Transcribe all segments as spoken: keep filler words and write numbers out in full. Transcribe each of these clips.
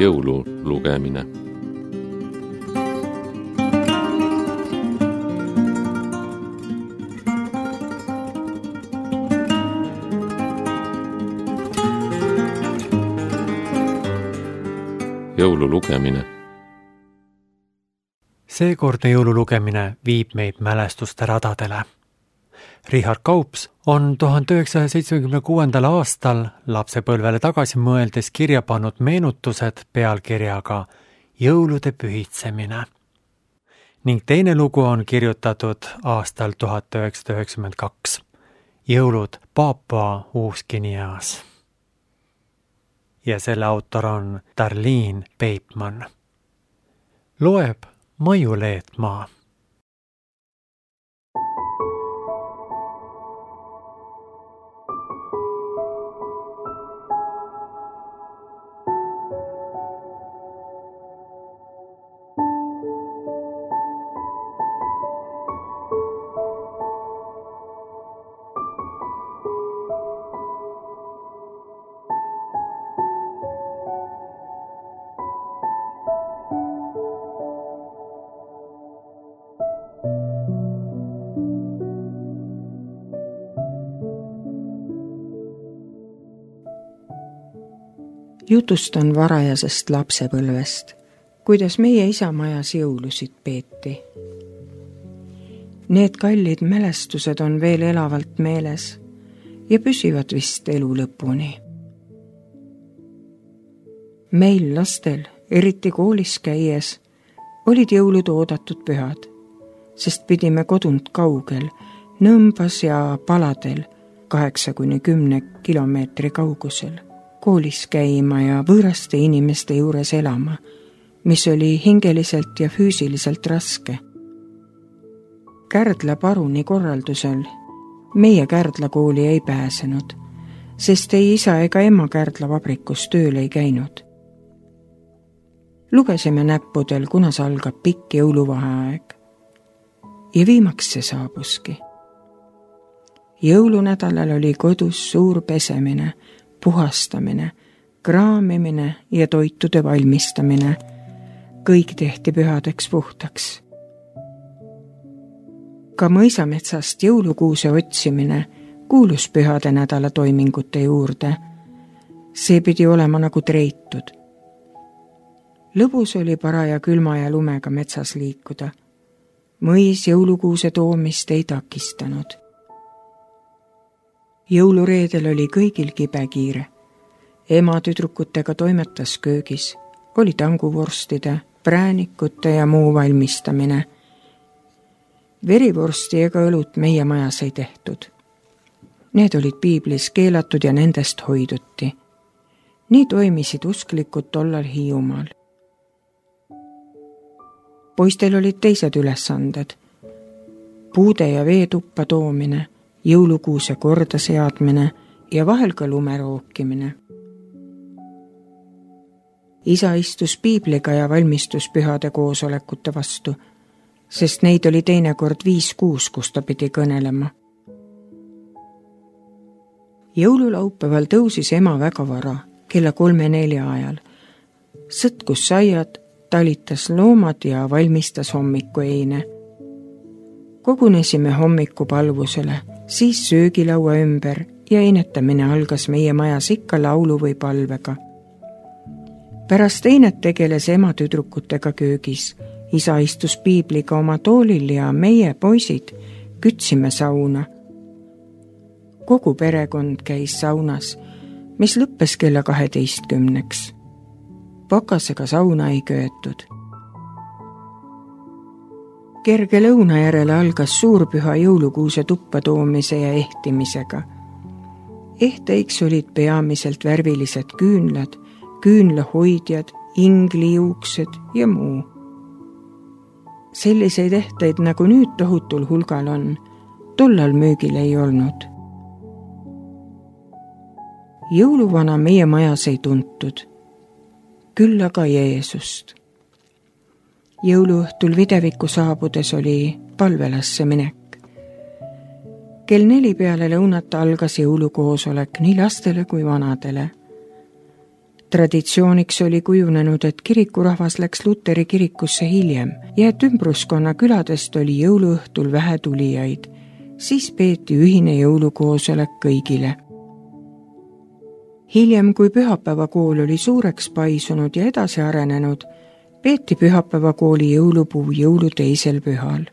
Jõululugemine. Jõululugemine. Seekordne jõululugemine viib meid mälestuste radadele. Richard Kaups on tuhande üheksasaja seitsmekümne kuuendal aastal lapsepõlvele tagasi mõeldes kirja pannud meenutused pealkirjaga Jõulude pühitsemine. Ning teine lugu on kirjutatud aastal tuhat üheksasada üheksakümmend kaks. Jõulud Papua Uus-Guineas. Ja selle autor on Darlene Bateman. Loeb Maiu Leetmaa. Jutustan varajasest lapsepõlvest, kuidas meie isamajas jõulusid peeti. Need kallid mälestused on veel elavalt meeles ja püsivad vist elu lõpuni. Meil lastel, eriti koolis käies, olid jõulud oodatud pühad, sest pidime kodunt kaugel, Nõmbas ja Paladel kaheksa kuni kümne kilomeetri kaugusel koolis käima ja võõraste inimeste juures elama, mis oli hingeliselt ja füüsiliselt raske. Kärdla paruni korraldusel meie Kärdla kooli ei pääsenud, sest ei isa ega ema Kärdla vabrikus tööl ei käinud. Lugesime näppudel, kunas algab pikk jõuluvaheaeg. Ja viimaks see saabuski. Jõulunädalal oli kodus suur pesemine, puhastamine, kraamimine ja toitude valmistamine. Kõik tehti pühadeks puhtaks. Ka mõisametsast jõulukuuse otsimine kuulus pühade nädala toimingute juurde. See pidi olema nagu treitud. Lõbus oli paraja külma ja lumega metsas liikuda. Mõis jõulukuuse toomist ei takistanud. Jõulureedel oli kõigil kibekiire. Ema tüdrukutega toimetas köögis, oli tanguvorstide, präänikute ja muu valmistamine. Verivorsti ega õlut meie majas ei tehtud. Need olid piiblis keelatud ja nendest hoiduti. Nii toimisid usklikud tollal Hiiumaal. Poistel olid teised ülesanded. Puude ja veetuppa toomine, jõulukuuse korda seadmine ja vahel ka lume rookimine. Isa istus piibliga ja valmistus pühade koosolekute vastu, sest neid oli teinekord viis kuus, kus ta pidi kõnelema. Jõululaupäeval tõusis ema väga vara, kella kolme nelja ajal. Sõtkus saiad, talitas loomad ja valmistas hommiku eine. Kogunesime hommikupalvusele, siis söögilaua ümber ja einetamine algas meie majas ikka laulu või palvega. Pärast einet tegeles ema tüdrukutega köögis. Isa istus piibliga oma toolil ja meie poisid kütsime sauna. Kogu perekond käis saunas, mis lõppes kella kaheteistkümneks. Pakasega sauna ei köetud. Kerge lõuna järele algas suurpüha jõulukuuse tuppa toomise ja ehtimisega. Ehteiks olid peamiselt värvilised küünlad, küünlahoidjad, inglijuuksed ja muu. Selliseid ehteid, nagu nüüd tohutul hulgal on, tollal müügil ei olnud. Jõuluvana meie majas ei tuntud, küll aga Jeesust. Jõuluõhtul videviku saabudes oli palvelasse minek. Kell neli peale lõunat algas jõulukoosolek nii lastele kui vanadele. Traditsiooniks oli kujunenud, et kirikurahvas läks Luteri kirikusse hiljem ja et ümbruskonna küladest oli jõuluõhtul vähe tulijaid. Siis peeti ühine jõulukoosolek kõigile. Hiljem, kui pühapäevakool oli suureks paisunud ja edasi arenenud, peeti pühapäevakooli jõulupuu jõulu teisel pühal.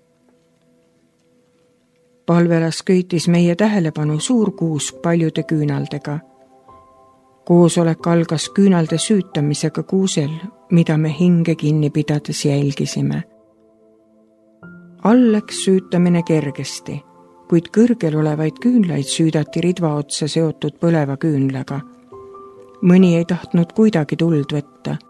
Palvelas köitis meie tähelepanu suur kuusk paljude küünaldega. Koosolek algas küünalde süütamisega kuusel, mida me hinge kinni pidades jälgisime. All läks süütamine kergesti, kuid kõrgel olevaid küünlaid süüdati ridva otsa seotud põleva küünlaga. Mõni ei tahtnud kuidagi tuld võtta.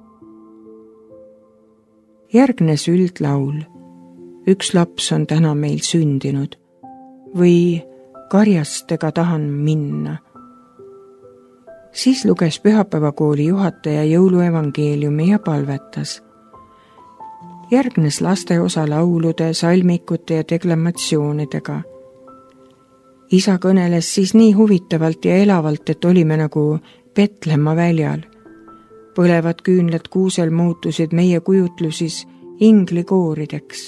Järgnes üldlaul. Üks laps on täna meil sündinud või karjastega tahan minna. Siis luges pühapäevakooli juhataja jõuluevangeeliumi ja palvetas. Järgnes lasteosa laulude, salmikute ja deklamatsioonidega. Isa kõneles siis nii huvitavalt ja elavalt, et olime nagu Petlemma väljal. Põlevad küünlad kuusel muutusid meie kujutlusis inglikoorideks.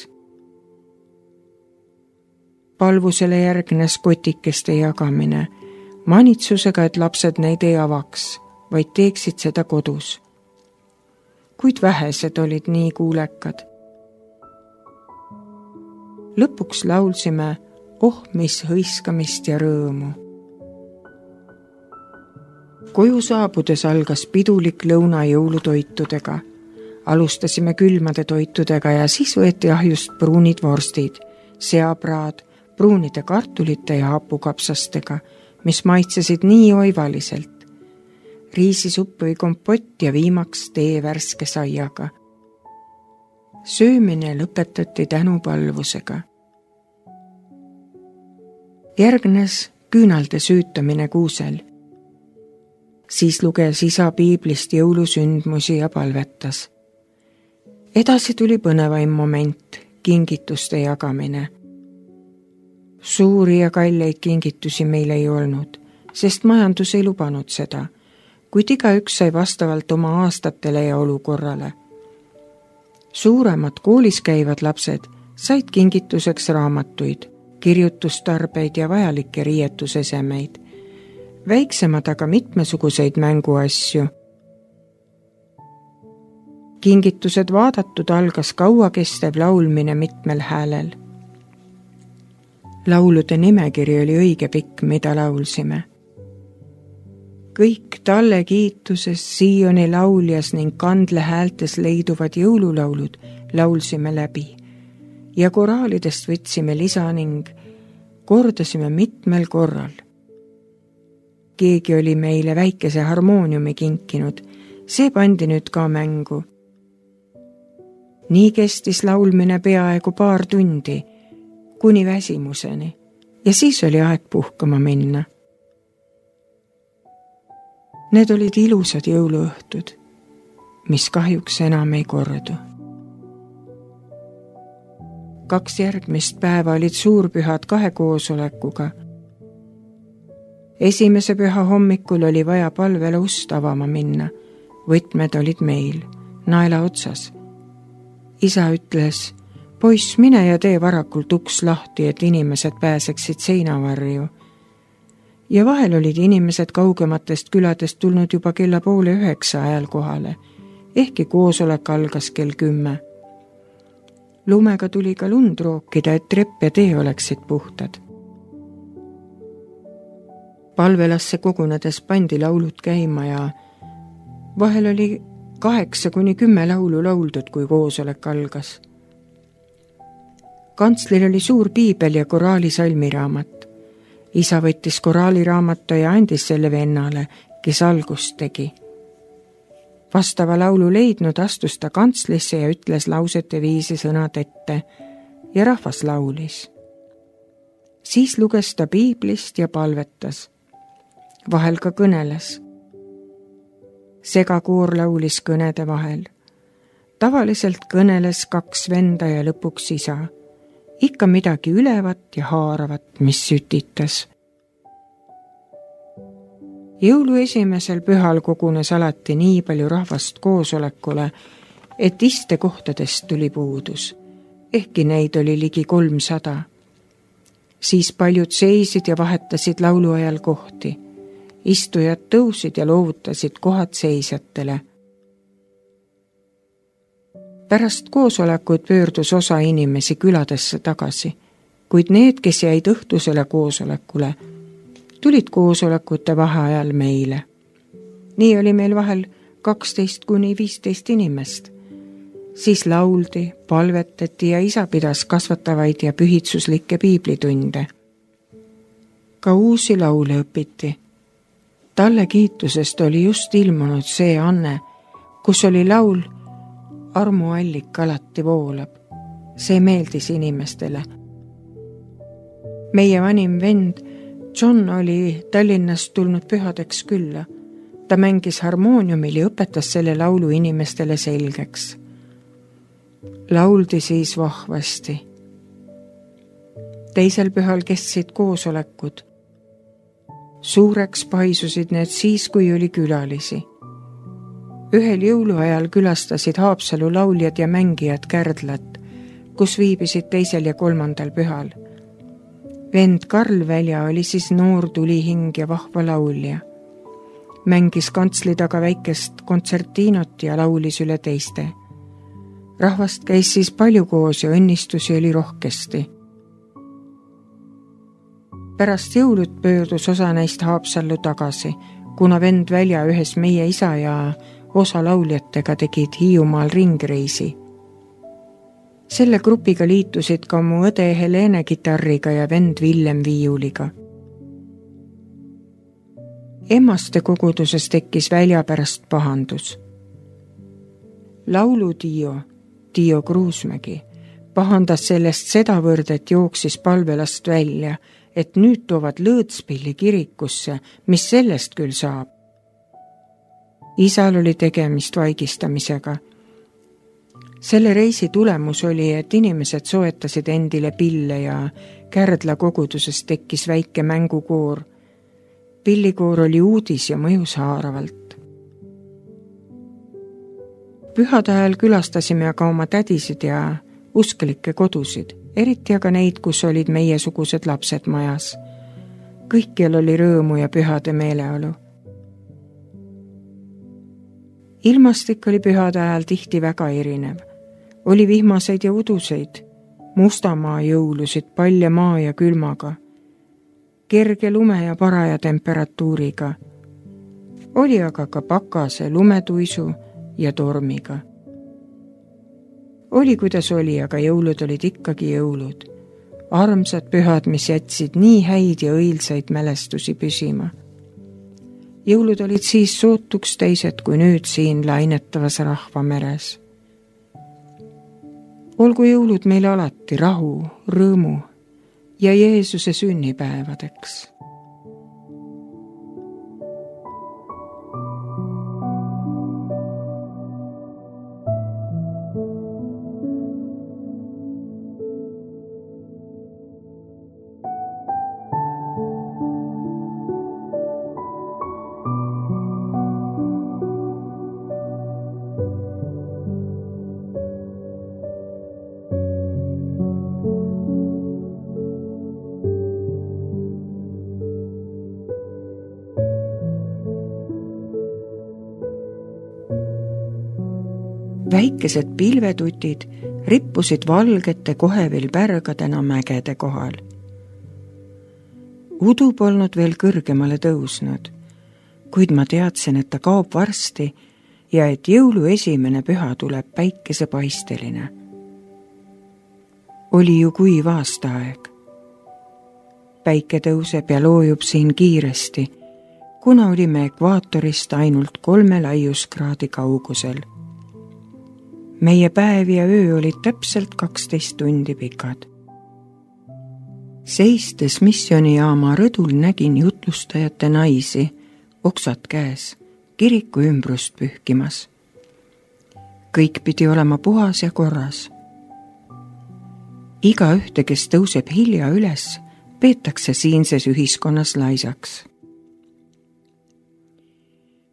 Palvusele järgnes kotikeste jagamine, manitsusega, et lapsed neid ei avaks, vaid teeksid seda kodus. Kuid vähesed olid nii kuulekad. Lõpuks laulsime oh mis hõiskamist ja rõõmu. Koju saabudes algas pidulik lõuna jõulutoitudega. Alustasime külmade toitudega ja siis võeti ahjust pruunid vorstid, seapraad, pruunide kartulite ja hapukapsastega, mis maitsesid nii oivaliselt. Riisisupp või kompott ja viimaks tee värske saiaga. Söömine lõpetati tänupalvusega. Järgnes küünalde süütamine kuusel. Siis luges isa piiblist jõulusündmusi ja palvetas. Edasi tuli põnevaim moment, kingituste jagamine. Suuri ja kalleid kingitusi meil ei olnud, sest majandus ei lubanud seda, kuid igaüks sai vastavalt oma aastatele ja olukorrale. Suuremad koolis käivad lapsed said kingituseks raamatuid, kirjutustarbeid ja vajalikke riietusesemeid. Väiksemad aga mitmesuguseid mänguasju. Kingitused vaadatud algas kauakestev laulmine mitmel häälel. Laulude nimekiri oli õige pikk, mida laulsime. Kõik talle kiituses, Sioni lauljas ning kandle häältes leiduvad jõululaulud laulsime läbi ja koraalidest võtsime lisa ning kordasime mitmel korral. Keegi oli meile väikese harmooniumi kinkinud, see pandi nüüd ka mängu. Nii kestis laulmine peaaegu paar tundi, kuni väsimuseni, ja siis oli aeg puhkama minna. Need olid ilusad jõuluõhtud, mis kahjuks enam ei kordu. Kaks järgmist päeva olid suurpühad kahe koosolekuga. Esimese püha hommikul oli vaja palvele ust avama minna. Võtmed olid meil, naela otsas. Isa ütles, poiss, mine ja tee varakult uks lahti, et inimesed pääseksid seinavarju. Ja vahel olid inimesed kaugematest küladest tulnud juba kella poole üheksa ajal kohale, ehkki koosolek algas kell kümme. Lumega tuli ka lund rookida, et trepp ja tee oleksid puhtad. Palvelasse kogunedes pandi laulud käima ja vahel oli kaheksa kuni kümme laulu lauldud, kui koosolek algas. Kantslil oli suur piibel ja koraali salmiraamat. Isa võttis koraaliraamatu ja andis selle vennale, kes algust tegi. Vastava laulu leidnud astus ta kantslisse ja ütles lausete viisi sõnad ette ja rahvas laulis. Siis luges ta piiblist ja palvetas. Vahel ka kõneles. Segakoor laulis kõnede vahel. Tavaliselt kõneles kaks venda ja lõpuks isa. Ikka midagi ülevat ja haaravat, mis sütitas. Jõulu esimesel pühal kogunes alati nii palju rahvast koosolekule, et istekohtadest tuli puudus, ehkki neid oli ligi kolmsada. Siis paljud seisid ja vahetasid laulu ajal kohti. Istujad tõusid ja loovutasid kohad seisjatele. Pärast koosolekut pöördus osa inimesi küladesse tagasi, kuid need, kes jäid õhtusele koosolekule, tulid koosolekute vaheajal meile. Nii oli meil vahel kaksteist kuni viisteist inimest. Siis lauldi, palvetati ja isa pidas kasvatavaid ja pühitsuslikke piiblitunde. Ka uusi laule õpiti. Talle kiitusest oli just ilmunud see Anne, kus oli laul Armuallik alati voolab. See meeldis inimestele. Meie vanim vend John oli Tallinnast tulnud pühadeks külla. Ta mängis harmooniumil ja õpetas selle laulu inimestele selgeks. Lauldi siis vahvasti. Teisel pühal kestsid koosolekud. Suureks paisusid need siis, kui oli külalisi. Ühel jõuluajal külastasid Haapsalu lauljad ja mängijad Kärdlat, kus viibisid teisel ja kolmandal pühal. Vend Karl Välja oli siis noor tulihing ja vahva laulja. Mängis kantsli taga väikest kontsertiinot ja laulis üle teiste. Rahvast käis siis palju koos ja õnnistusi oli rohkesti. Pärast jõulud pöördus osa neist Haapsallu tagasi, kuna vend Välja ühes meie isa ja osa lauljatega tegid Hiiumaal ringreisi. Selle grupiga liitusid ka mu õde Helene kitarriga ja vend Villem viiuliga. Emmaste koguduses tekkis Välja pärast pahandus. Laulu Tiio, Tiio Kruusmägi, pahandas sellest sedavõrd, et jooksis palvelast välja, et nüüd toovad Lõõtspilli kirikusse, mis sellest küll saab. Isal oli tegemist vaigistamisega. Selle reisi tulemus oli, et inimesed soetasid endile pille ja Kärdla koguduses tekkis väike mängukoor. Pillikoor oli uudis ja mõjus haaravalt. Pühade ajal külastasime aga oma tädisid ja usklikke kodusid, eriti aga neid, kus olid meiesugused lapsed majas. Kõikjal oli rõõmu ja pühade meeleolu. Ilmastik oli pühade ajal tihti väga erinev. Oli vihmaseid ja uduseid, mustamaa jõulusid palja maa ja külmaga, kerge lume ja paraja temperatuuriga. Oli aga ka pakase, lumetuisu ja tormiga. Oli kuidas oli, aga jõulud olid ikkagi jõulud. Armsad pühad, mis jätsid nii häid ja õilsaid mälestusi püsima. Jõulud olid siis sootuks teised kui nüüd siin lainetavas rahvameres. Olgu jõulud meil alati rahu, rõõmu ja Jeesuse sünnipäevadeks. Väikesed pilvetutid rippusid valgete kohevil pärgadena mägede kohal. Udu polnud veel kõrgemale tõusnud, kuid ma teadsin, et ta kaob varsti ja et jõulu esimene püha tuleb päikesepaisteline. Oli ju kuiv aastaaeg. Päike tõuseb ja loojub siin kiiresti, kuna olime ekvaatorist ainult kolme laiuskraadi kaugusel. Meie päev ja öö olid täpselt kaksteist tundi pikad. Seistes missionijaama rõdul nägin jutlustajate naisi, oksad käes, kiriku ümbrust pühkimas. Kõik pidi olema puhas ja korras. Iga ühte, kes tõuseb hilja üles, peetakse siinses ühiskonnas laisaks.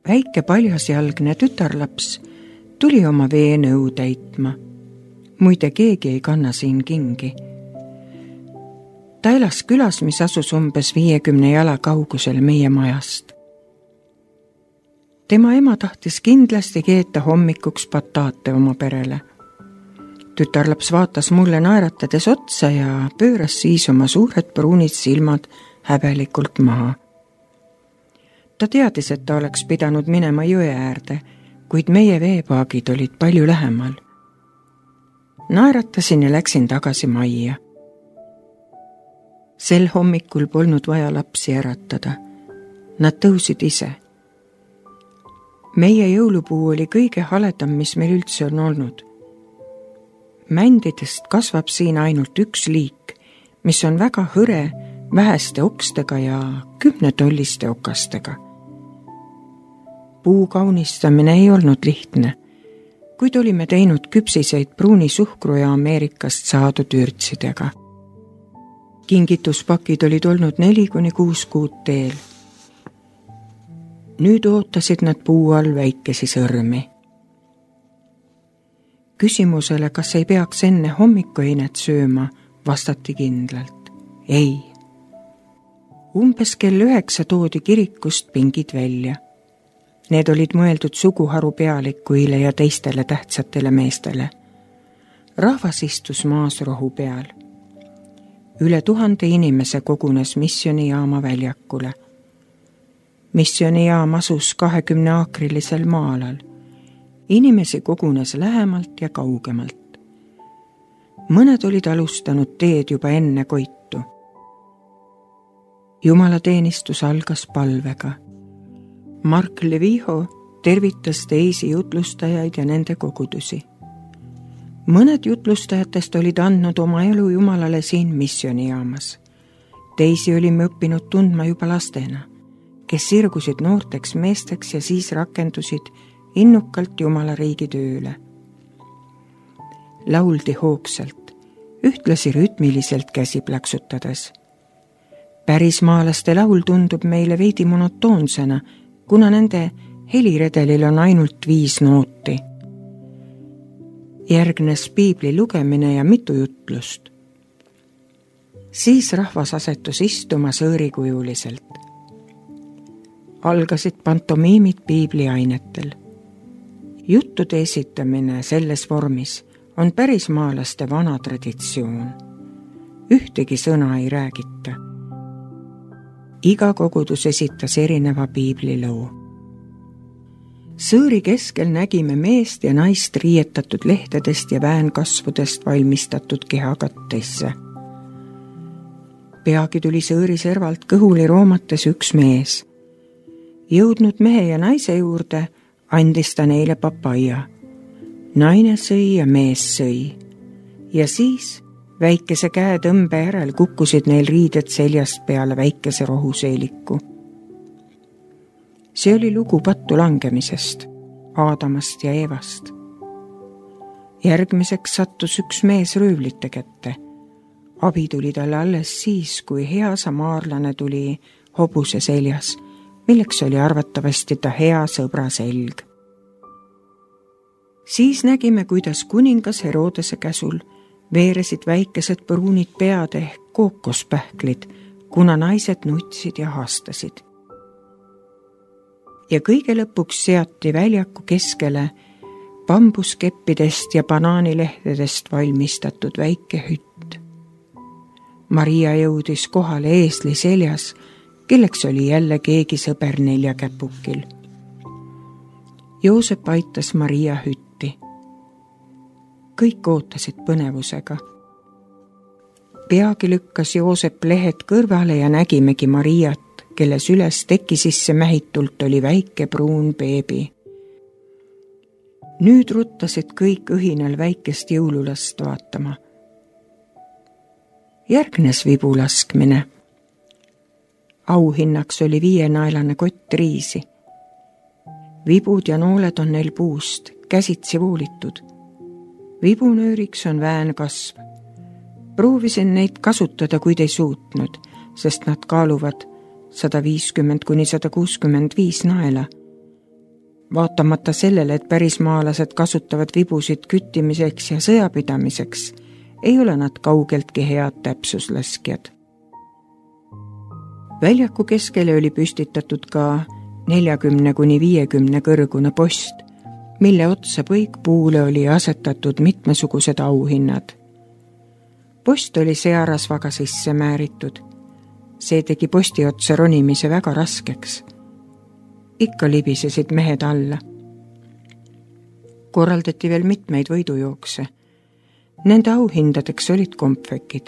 väike paljasjalgne tütarlaps tuli oma veenõu täitma. Muide, keegi ei kanna siin kingi. Ta elas külas, mis asus umbes viiekümne jala kaugusel meie majast. Tema ema tahtis kindlasti keeta hommikuks bataate oma perele. Tütarlaps vaatas mulle naeratades otsa ja pööras siis oma suured pruunid silmad häbelikult maha. Ta teadis, et ta oleks pidanud minema jõe äärde, kuid meie veepaagid olid palju lähemal. Naeratasin ja läksin tagasi majja. Sel hommikul polnud vaja lapsi äratada. Nad tõusid ise. Meie jõulupuu oli kõige haledam, mis meil üldse on olnud. Mändidest kasvab siin ainult üks liik, mis on väga hõre, väheste okstega ja kümnetolliste okastega. Puu kaunistamine ei olnud lihtne, kuid olime teinud küpsiseid pruuni suhkru ja Ameerikast saadud ürtsidega. Kingituspakid olid olnud neli kuni kuus kuud teel. Nüüd ootasid nad puu all väikesi sõrmi. Küsimusele, kas ei peaks enne hommikueinet sööma, vastati kindlalt. Ei. Umbes kell üheksa toodi kirikust pingid välja. Need olid mõeldud suguharu pealikuile ja teistele tähtsatele meestele. Rahvas istus maas rohu peal. Üle tuhande inimese kogunes missionijaama väljakule. Missionijaam asus kahekümne aakrilisel maalal. Inimesi kogunes lähemalt ja kaugemalt. Mõned olid alustanud teed juba enne koitu. Jumalateenistus algas palvega. Mark Leviho tervitas teisi jutlustajaid ja nende kogudusi. Mõned jutlustajatest olid andnud oma elu Jumalale siin missionijaamas. Teisi olime õppinud tundma juba lastena, kes sirgusid noorteks meesteks ja siis rakendusid innukalt Jumala riigi tööle. Lauldi hoogsalt, ühtlasi rütmiliselt käsi plaksutades. Pärismaalaste laul tundub meile veidi monotoonsena, kuna nende heliredelil on ainult viis nooti. Järgnes piibli lugemine ja mitu jutlust. Siis rahvas asetus istuma sõõrikujuliselt. Algasid pantomiimid piibliainetel. Juttude esitamine selles vormis on pärismaalaste vana traditsioon. Ühtegi sõna ei räägita. Iga kogudus esitas erineva piibliloo. Sõõri keskel nägime meest ja naist riietatud lehtedest ja väänkasvudest valmistatud kehakatteisse. Peagi tuli sõõri servalt kõhuli roomates üks mees. Jõudnud mehe ja naise juurde andis ta neile papaia. Naine sõi ja mees sõi. Ja siis väikese käetõmbe järel kukkusid neil riided seljast peale väikese rohuseeliku. See oli lugu pattu langemisest, Aadamast ja Eevast. Järgmiseks sattus üks mees röövlite kätte. Abi tuli talle alles siis, kui hea samaarlane tuli hobuse seljas, milleks oli arvatavasti ta hea sõbra selg. Siis nägime, kuidas kuningas Herodese käsul veeresid väikesed pruunid pead ehk kookospähklid, kuna naised nutsid ja haastasid. Ja kõige lõpuks seati väljaku keskele bambuskeppidest ja banaanilehtedest valmistatud väike hütt. Maria jõudis kohale eesli seljas, kelleks oli jälle keegi sõber neljakäpukil. Joosep aitas Maria hütti. Kõik ootasid põnevusega. Peagi lükkas Joosep lehed kõrvale ja nägimegi Mariat, kelle süles teki sisse mähitult oli väike pruun beebi. Nüüd ruttasid kõik õhinal väikest jõululast vaatama. Järgnes vibu laskmine. Auhinnaks oli viienaelane kott riisi. Vibud ja nooled on neil puust, käsitsi voolitud. Vibunööriks on väänkasv. Proovisin neid kasutada, kuid ei suutnud, sest nad kaaluvad sada viiskümmend kuni sada kuuskümmend viis naela. Vaatamata sellele, et pärismaalased kasutavad vibusid küttimiseks ja sõjapidamiseks, ei ole nad kaugeltki head täpsuslaskjad. Väljaku keskele oli püstitatud ka neljakümne kuni viiekümne kõrgune post, mille otsa põikpuule oli asetatud mitmesugused auhinnad. Post oli searasvaga sisse määritud. See tegi posti otsa ronimise väga raskeks. Ikka libisesid mehed alla. Korraldati veel mitmeid võidujookse. Nende auhindadeks olid kompvekid.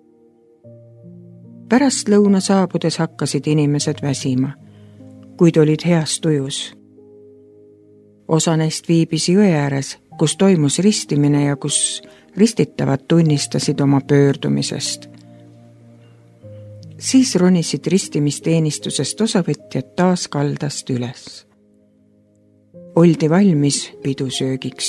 Pärast lõuna saabudes hakkasid inimesed väsima, kuid olid heas tujus. Osa neist viibis jõe ääres, kus toimus ristimine ja kus ristitavad tunnistasid oma pöördumisest. Siis ronisid ristimisteenistusest osavõtjad taas kaldast üles. Oldi valmis pidusöögiks.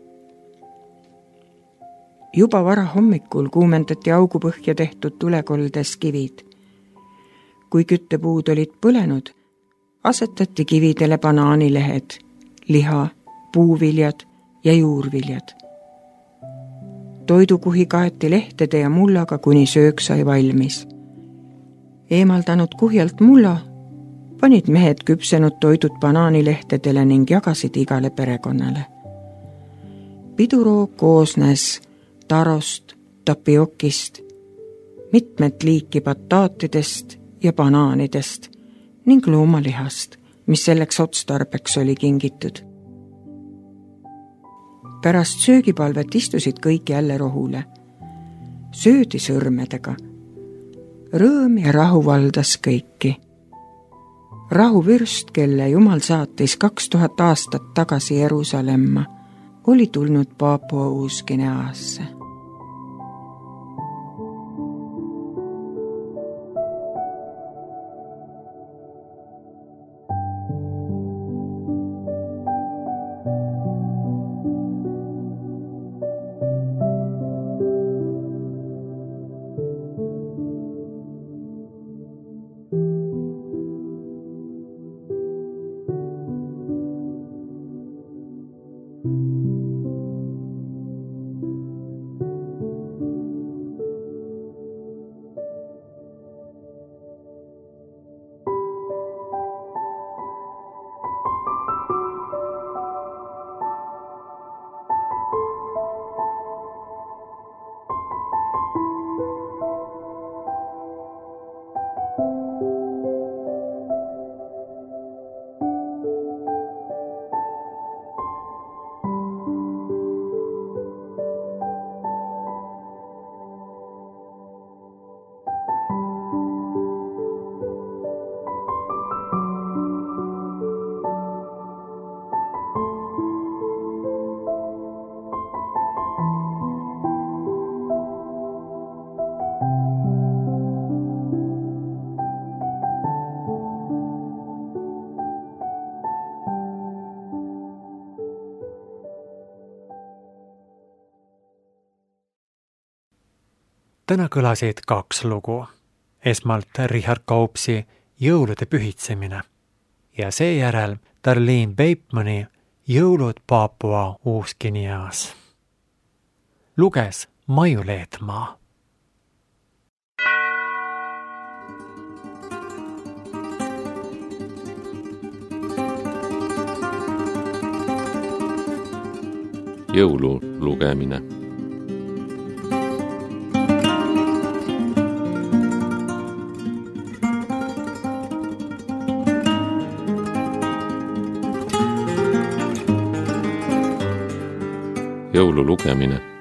Juba vara hommikul kuumendati augupõhja tehtud tulekoldes kivid. Kui küttepuud olid põlenud, asetati kividele banaanilehed, liha, puuviljad ja juurviljad. Toidukuhi kaeti lehtede ja mullaga, kuni söök sai valmis. Eemaldanud kuhjalt mulla, panid mehed küpsenud toidud banaanilehtedele ning jagasid igale perekonnale. Piduroog koosnes tarost, tapiokist, mitmed liiki bataatidest ja banaanidest ning loomalihast, mis selleks otstarbeks oli kingitud. Pärast söögipalvet istusid kõik jälle rohule. Söödi sõrmedega. Rõõm ja rahu valdas kõiki. Rahuvürst, kelle Jumal saatis kaks tuhat aastat tagasi Jeruusalemma, oli tulnud Paapua Uus-Guineaasse. Täna kõlasid kaks lugu. Esmalt Richard Kaupsi Jõulude pühitsemine ja seejärel Darlene Batemani Jõulud Paapua Uus-Guineas. Luges Maju Leetmaa. Jõulu lugemine. Jõulu lugemine.